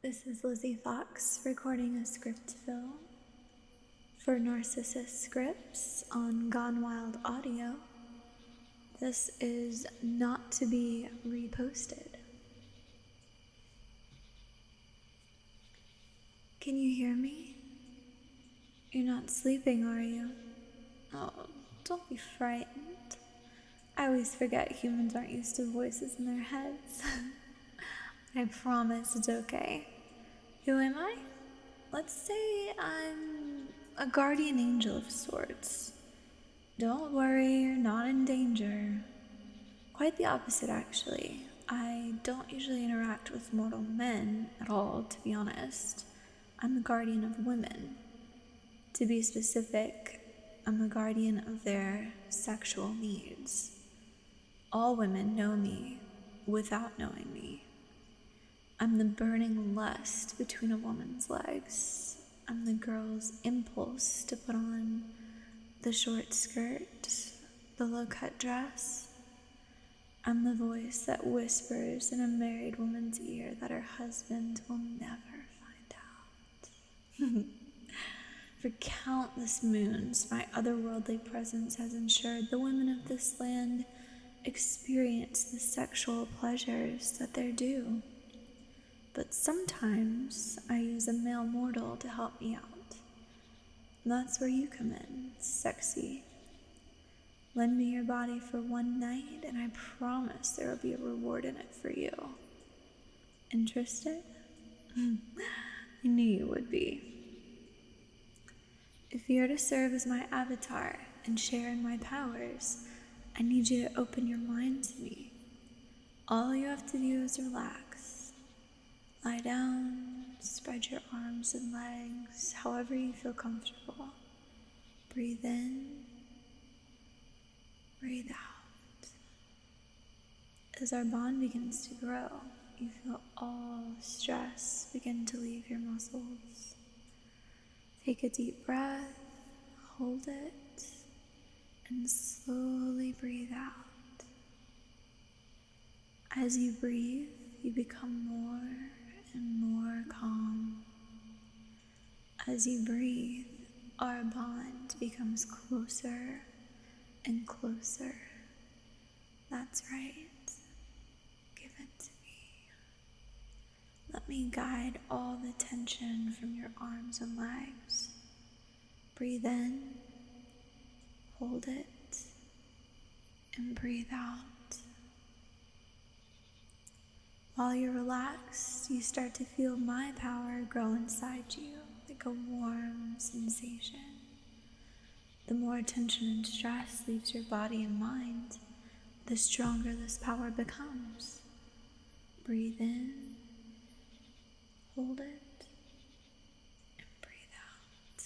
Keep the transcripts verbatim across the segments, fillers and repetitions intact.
This is Lizzie Fox recording a script film for Narcissus Scripts on Gone Wild Audio. This is not to be reposted. Can you hear me? You're not sleeping, are you? Oh, don't be frightened. I always forget humans aren't used to voices in their heads. I promise it's okay. Who am I? Let's say I'm a guardian angel of sorts. Don't worry, you're not in danger. Quite the opposite, actually. I don't usually interact with mortal men at all, to be honest. I'm a guardian of women. To be specific, I'm a guardian of their sexual needs. All women know me without knowing me. I'm the burning lust between a woman's legs. I'm the girl's impulse to put on the short skirt, the low-cut dress. I'm the voice that whispers in a married woman's ear that her husband will never find out. For countless moons, my otherworldly presence has ensured the women of this land experience the sexual pleasures that they're due. But sometimes I use a male mortal to help me out. That's where you come in, sexy. Lend me your body for one night, and I promise there will be a reward in it for you. Interested? I knew you would be. If you're to serve as my avatar and share in my powers, I need you to open your mind to me. All you have to do is relax. Lie down, spread your arms and legs, however you feel comfortable. Breathe in, breathe out. As our bond begins to grow, you feel all stress begin to leave your muscles. Take a deep breath, hold it, and slowly breathe out. As you breathe, you become more and more calm. As you breathe, our bond becomes closer and closer. That's right. Give it to me. Let me guide all the tension from your arms and legs. Breathe in, hold it, and breathe out. While you're relaxed, you start to feel my power grow inside you like a warm sensation. The more tension and stress leaves your body and mind, the stronger this power becomes. Breathe in, hold it, and breathe out.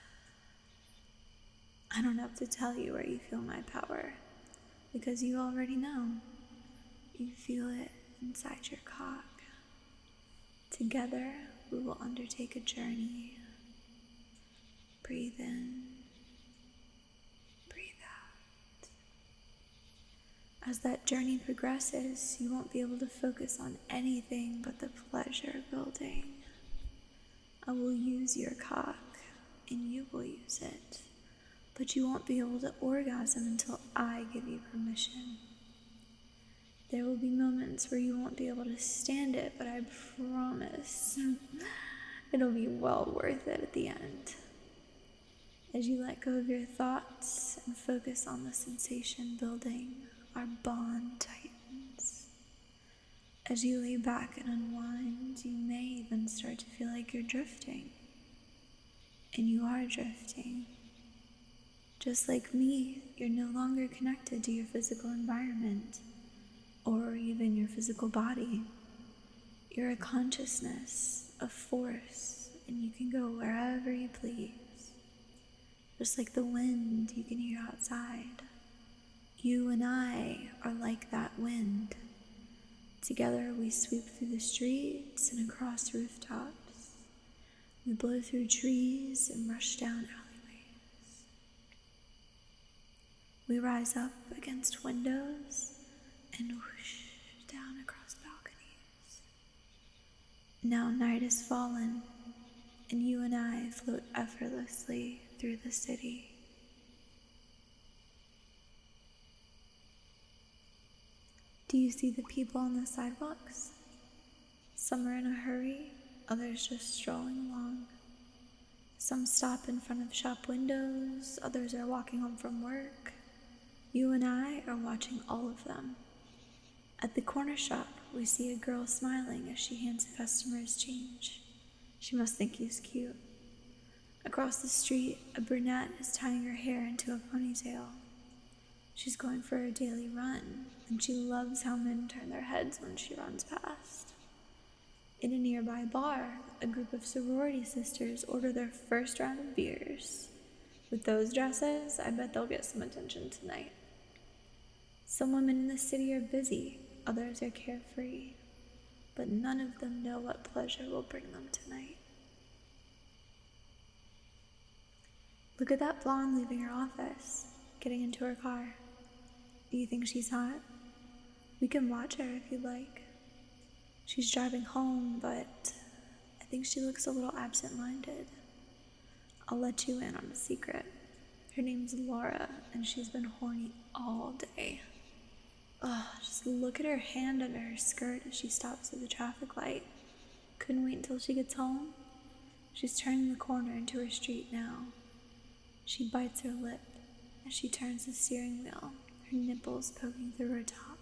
I don't have to tell you where you feel my power, because you already know. You feel it inside your cock. Together, we will undertake a journey. Breathe in, breathe out. As that journey progresses, you won't be able to focus on anything but the pleasure building. I will use your cock, and you will use it, but you won't be able to orgasm until I give you permission. There will be moments where you won't be able to stand it, but I promise it'll be well worth it at the end. As you let go of your thoughts and focus on the sensation building, our bond tightens. As you lay back and unwind, you may even start to feel like you're drifting. And you are drifting. Just like me, you're no longer connected to your physical environment, or even your physical body. You're a consciousness, a force, and you can go wherever you please. Just like the wind you can hear outside. You and I are like that wind. Together we sweep through the streets and across rooftops. We blow through trees and rush down alleyways. We rise up against windows and whoosh down across balconies. Now night has fallen, and you and I float effortlessly through the city. Do you see the people on the sidewalks? Some are in a hurry, others just strolling along. Some stop in front of shop windows, others are walking home from work. You and I are watching all of them. At the corner shop, we see a girl smiling as she hands the customers change. She must think he's cute. Across the street, a brunette is tying her hair into a ponytail. She's going for her daily run, and she loves how men turn their heads when she runs past. In a nearby bar, a group of sorority sisters order their first round of beers. With those dresses, I bet they'll get some attention tonight. Some women in the city are busy, others are carefree, but none of them know what pleasure will bring them tonight. Look at that blonde leaving her office, getting into her car. Do you think she's hot? We can watch her if you'd like. She's driving home, but I think she looks a little absent-minded. I'll let you in on a secret. Her name's Laura, and she's been horny all day. Ugh, just look at her hand under her skirt as she stops at the traffic light. Couldn't wait until she gets home. She's turning the corner into her street now. She bites her lip as she turns the steering wheel, her nipples poking through her top.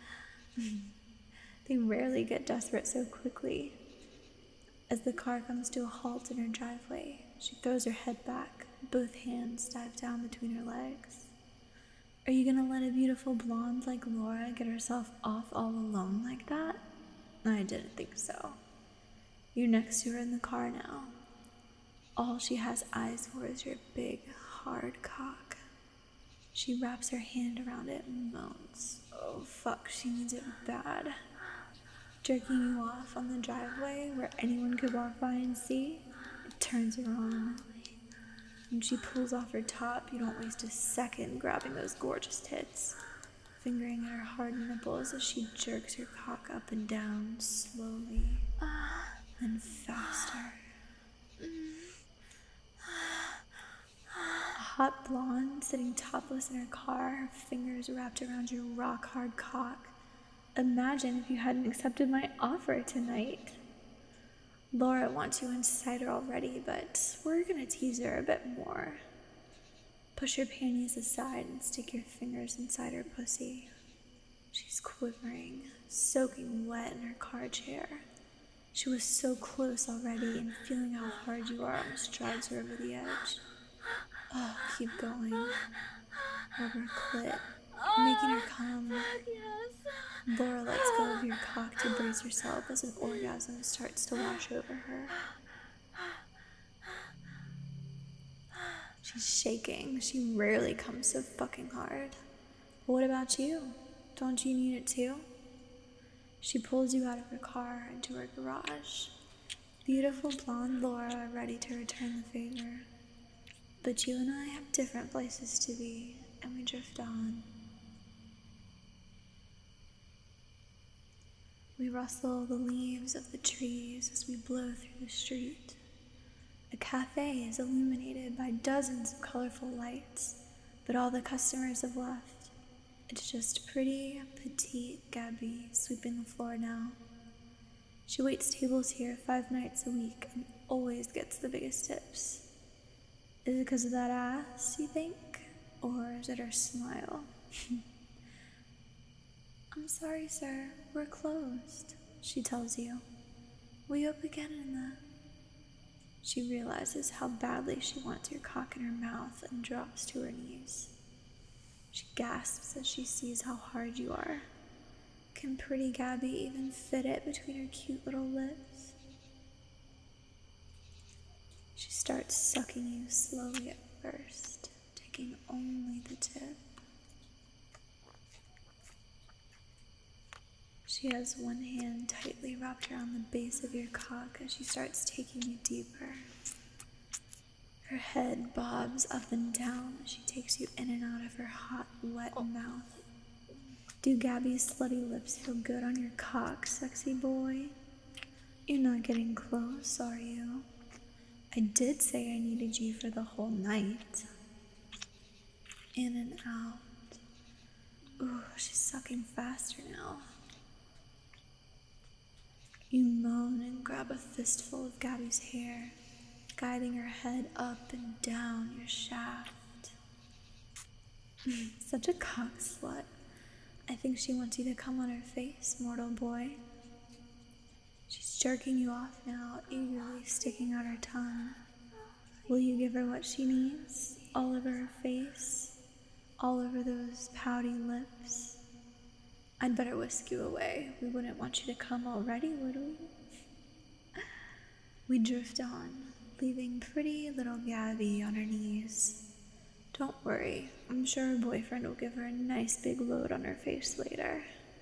They rarely get desperate so quickly. As the car comes to a halt in her driveway, she throws her head back, both hands dive down between her legs. Are you gonna let a beautiful blonde like Laura get herself off all alone like that? I didn't think so. You're next to her in the car now. All she has eyes for is your big, hard cock. She wraps her hand around it and moans. Oh fuck, she needs it bad. Jerking you off on the driveway where anyone could walk by and see, it turns her on. When she pulls off her top, you don't waste a second grabbing those gorgeous tits, fingering at her hard nipples as she jerks her cock up and down slowly, then faster. A hot blonde sitting topless in her car, her fingers wrapped around your rock-hard cock. Imagine if you hadn't accepted my offer tonight. Laura wants you inside her already, but we're gonna tease her a bit more. Push her panties aside and stick your fingers inside her pussy. She's quivering, soaking wet in her car chair. She was so close already, and feeling how hard you are almost drives her over the edge. Oh, keep going. Rub her clit, making her come. Laura lets go of your cock to brace herself as an orgasm starts to wash over her. She's shaking. She rarely comes so fucking hard. But what about you? Don't you need it too? She pulls you out of her car into her garage. Beautiful blonde Laura ready to return the favor. But you and I have different places to be, and we drift on. We rustle the leaves of the trees as we blow through the street. A cafe is illuminated by dozens of colorful lights, but all the customers have left. It's just pretty, petite Gabby sweeping the floor now. She waits tables here five nights a week and always gets the biggest tips. Is it because of that ass, you think? Or is it her smile? I'm sorry, sir. We're closed, she tells you. We open again in the... She realizes how badly she wants your cock in her mouth and drops to her knees. She gasps as she sees how hard you are. Can pretty Gabby even fit it between her cute little lips? She starts sucking you slowly at first, taking only the tip. She has one hand tightly wrapped around the base of your cock as she starts taking you deeper. Her head bobs up and down as she takes you in and out of her hot, wet mouth. Do Gabby's slutty lips feel good on your cock, sexy boy? You're not getting close, are you? I did say I needed you for the whole night. In and out. Ooh, she's sucking faster now. You moan and grab a fistful of Gabby's hair, guiding her head up and down your shaft. Such a cock slut. I think she wants you to come on her face, mortal boy. She's jerking you off now, eagerly sticking out her tongue. Will you give her what she needs? All over her face? All over those pouty lips? I'd better whisk you away. We wouldn't want you to come already, would we? We drift on, leaving pretty little Gabby on her knees. Don't worry, I'm sure her boyfriend will give her a nice big load on her face later.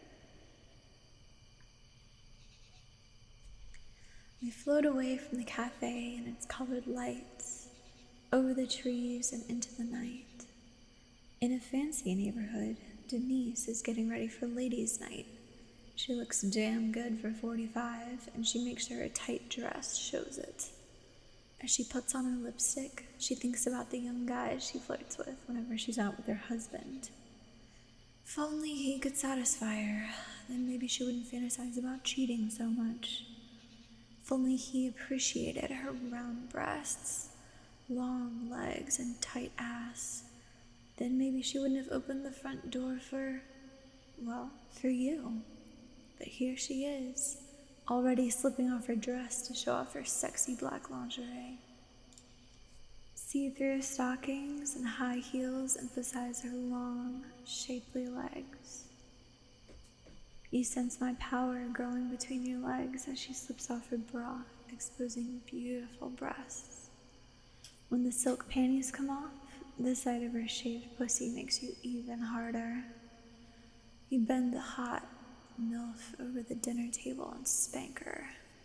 We float away from the cafe and its colored lights, over the trees and into the night. In a fancy neighborhood, Denise is getting ready for ladies' night. She looks damn good for forty-five, and she makes sure her tight dress shows it. As she puts on her lipstick, she thinks about the young guys she flirts with whenever she's out with her husband. If only he could satisfy her, then maybe she wouldn't fantasize about cheating so much. If only he appreciated her round breasts, long legs, and tight ass, then maybe she wouldn't have opened the front door for, well, for you. But here she is, already slipping off her dress to show off her sexy black lingerie. See-through stockings and high heels emphasize her long, shapely legs. You sense my power growing between your legs as she slips off her bra, exposing beautiful breasts. When the silk panties come off, the sight of her shaved pussy makes you even harder. You bend the hot MILF over the dinner table and spank her.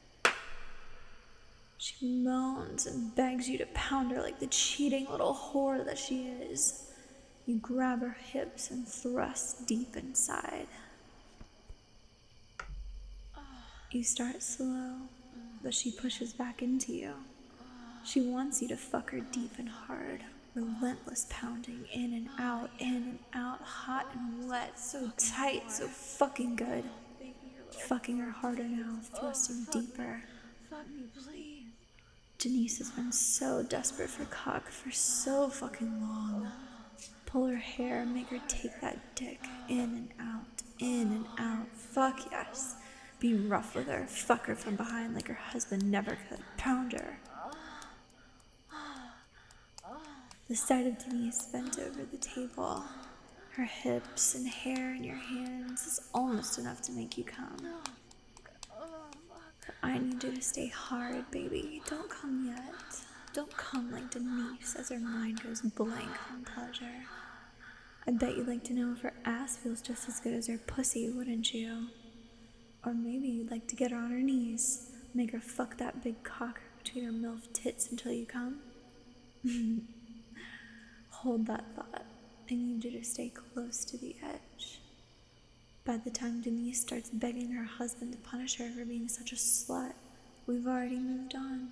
She moans and begs you to pound her like the cheating little whore that she is. You grab her hips and thrust deep inside. You start slow, but she pushes back into you. She wants you to fuck her deep and hard, relentless pounding in and out, in and out, hot and wet, so tight, so fucking good. Fucking her harder now, thrusting deeper. Fuck me, please. Denise has been so desperate for cock for so fucking long. Pull her hair, make her take that dick in and out, in and out. Fuck yes. Be rough with her, fuck her from behind like her husband never could. Pound her. The sight of Denise bent over the table, her hips and hair in your hands, is almost enough to make you come. But I need you to stay hard, baby. Don't come yet. Don't come like Denise as her mind goes blank from pleasure. I bet you'd like to know if her ass feels just as good as her pussy, wouldn't you? Or maybe you'd like to get her on her knees, make her fuck that big cock between her MILF tits until you come. Hold that thought. I need you to stay close to the edge. By the time Denise starts begging her husband to punish her for being such a slut, we've already moved on.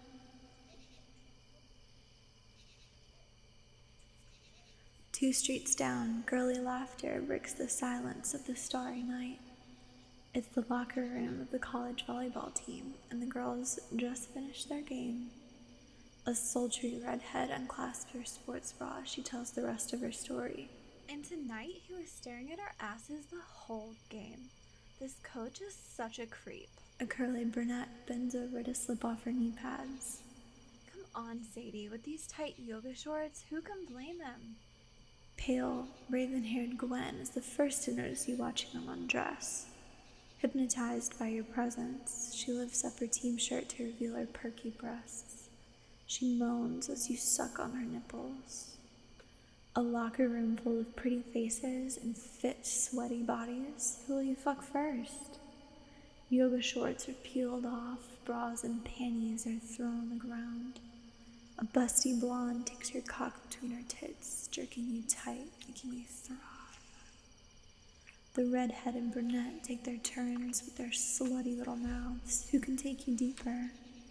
Two streets down, girly laughter breaks the silence of the starry night. It's the locker room of the college volleyball team, and the girls just finished their game. A sultry redhead unclasps her sports bra as she tells the rest of her story. And tonight he was staring at our asses the whole game. This coach is such a creep. A curly brunette bends over to slip off her knee pads. Come on, Sadie, with these tight yoga shorts, who can blame him? Pale, raven-haired Gwen is the first to notice you watching them undress. Hypnotized by your presence, she lifts up her team shirt to reveal her perky breasts. She moans as you suck on her nipples. A locker room full of pretty faces and fit, sweaty bodies. Who will you fuck first? Yoga shorts are peeled off, bras and panties are thrown on the ground. A busty blonde takes your cock between her tits, jerking you tight, making you throb. The redhead and brunette take their turns with their slutty little mouths. Who can take you deeper?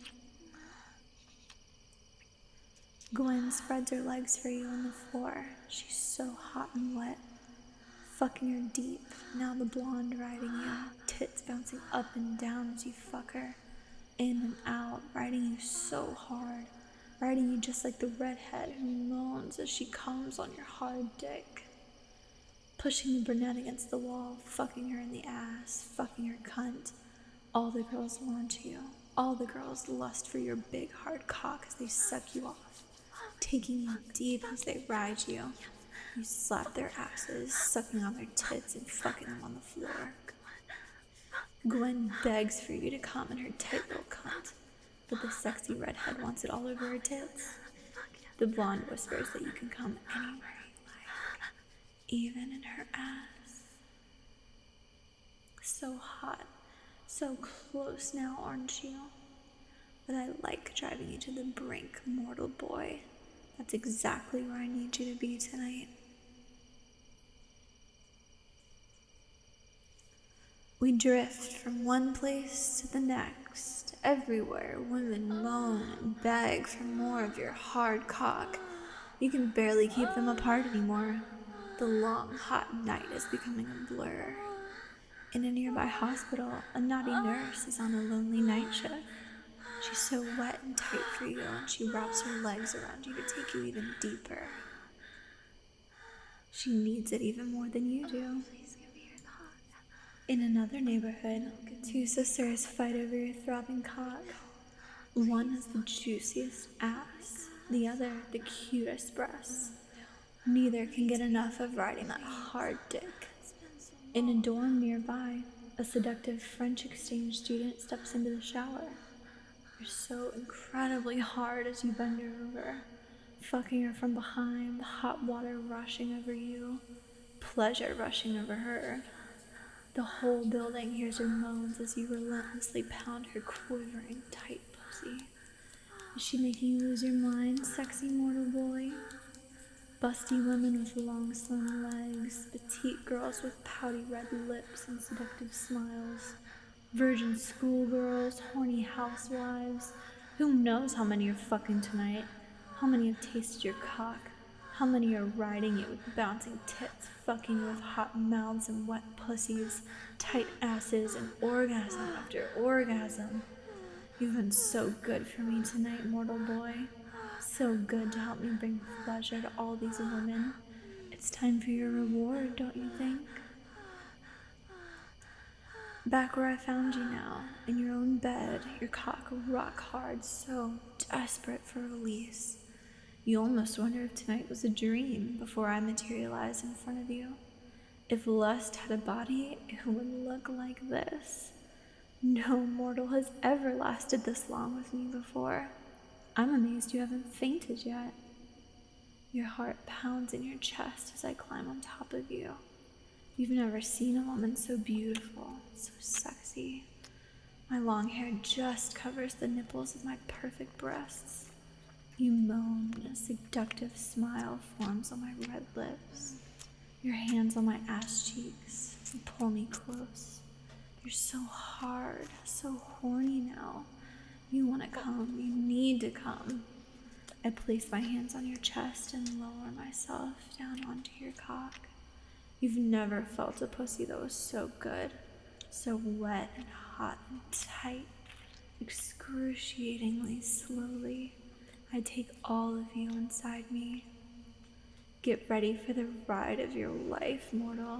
Gwen spreads her legs for you on the floor. She's so hot and wet. Fucking her deep. Now the blonde riding you. Tits bouncing up and down as you fuck her. In and out, riding you so hard. Riding you just like the redhead who moans as she comes on your hard dick. Pushing the brunette against the wall, fucking her in the ass, fucking her cunt. All the girls want you. All the girls lust for your big hard cock as they suck you off, taking you deep as they ride you. You slap their asses, sucking on their tits and fucking them on the floor. Gwen begs for you to come in her tight little cunt, but the sexy redhead wants it all over her tits. The blonde whispers that you can come anywhere you like, even in her ass. So hot, so close now, aren't you? But I like driving you to the brink, mortal boy. That's exactly where I need you to be tonight. We drift from one place to the next. Everywhere, women moan and beg for more of your hard cock. You can barely keep them apart anymore. The long, hot night is becoming a blur. In a nearby hospital, a naughty nurse is on a lonely night shift. She's so wet and tight for you, and she wraps her legs around you to take you even deeper. She needs it even more than you do. In another neighborhood, two sisters fight over your throbbing cock. One has the juiciest ass, the other the cutest breasts. Neither can get enough of riding that hard dick. In a dorm nearby, a seductive French exchange student steps into the shower. You're so incredibly hard as you bend her over, fucking her from behind, the hot water rushing over you, pleasure rushing over her. The whole building hears her moans as you relentlessly pound her quivering, tight pussy. Is she making you lose your mind, sexy mortal boy? Busty women with long, slim legs, petite girls with pouty red lips and seductive smiles, virgin schoolgirls, horny housewives. Who knows how many are fucking tonight? How many have tasted your cock? How many are riding you with bouncing tits, fucking you with hot mouths and wet pussies, tight asses, and orgasm after orgasm? You've been so good for me tonight, mortal boy. So good to help me bring pleasure to all these women. It's time for your reward, don't you think? Back where I found you now, in your own bed, your cock rock hard, so desperate for release. You almost wonder if tonight was a dream before I materialized in front of you. If lust had a body, it would look like this. No mortal has ever lasted this long with me before. I'm amazed you haven't fainted yet. Your heart pounds in your chest as I climb on top of you. You've never seen a woman so beautiful, so sexy. My long hair just covers the nipples of my perfect breasts. You moan, and a seductive smile forms on my red lips. Your hands on my ass cheeks, you pull me close. You're so hard, so horny now. You want to come, you need to come. I place my hands on your chest and lower myself down onto your cock. You've never felt a pussy that was so good, so wet and hot and tight, excruciatingly slowly. I take all of you inside me. Get ready for the ride of your life, mortal.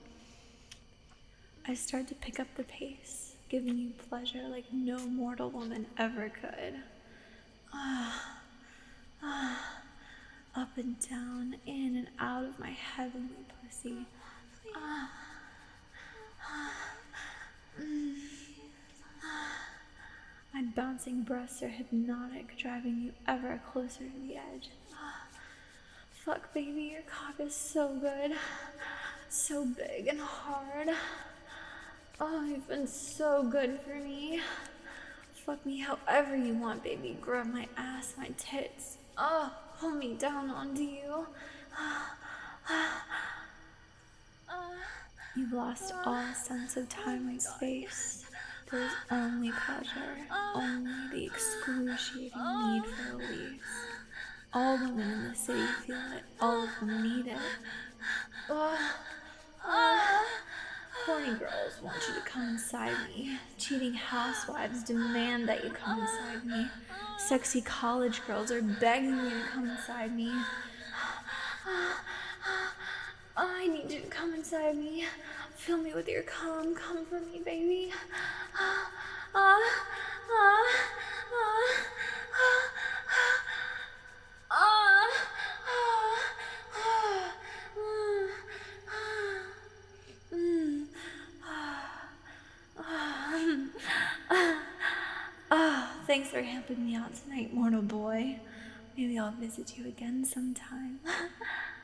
I start to pick up the pace, giving you pleasure like no mortal woman ever could. Ah, ah, up and down, in and out of my heavenly pussy. Ah, ah, mm, ah. My bouncing breasts are hypnotic, driving you ever closer to the edge. Ah, fuck, baby, your cock is so good, so big and hard. Oh, you've been so good for me. Fuck me however you want, baby. Grab my ass, my tits. Oh, pull me down onto you. Ah, ah, ah. You've lost all sense of time and space. There's only pleasure, only the excruciating need for release. All women in the city feel it, all of them need it. Oh, oh. Horny girls want you to come inside me. Cheating housewives demand that you come inside me. Sexy college girls are begging you to come inside me. I need you to come inside me. Fill me with your cum. Come for me, baby. Ah, ah, ah, ah, ah. Thanks for helping me out tonight, mortal boy. Maybe I'll visit you again sometime.